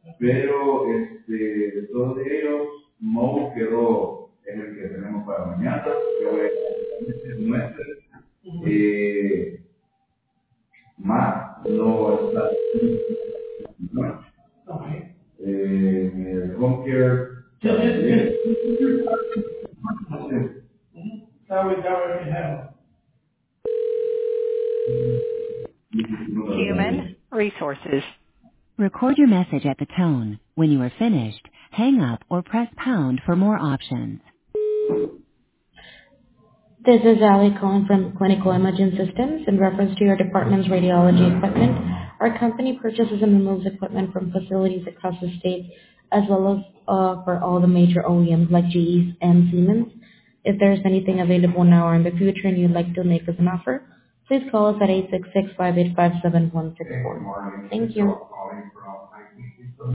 Pero de todos ellos, Mo quedó, es el que tenemos para mañana, que voy a nuestro. Matt no está, no. El home care, Human Resources. Record your message at the tone. When you are finished, hang up or press pound for more options. This is Ali calling from Clinical Imaging Systems in reference to your department's radiology equipment. Our company purchases and removes equipment from facilities across the state as well as for all the major OEMs like GE and Siemens. If there's anything available now or in the future and you'd like to make us an offer, please call us at 866-585-7164. Thank you.